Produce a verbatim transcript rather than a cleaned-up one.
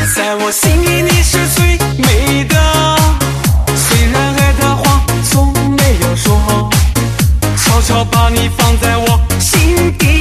在我心里你是最美的，虽然爱的话从没有说，悄悄把你放在我心底。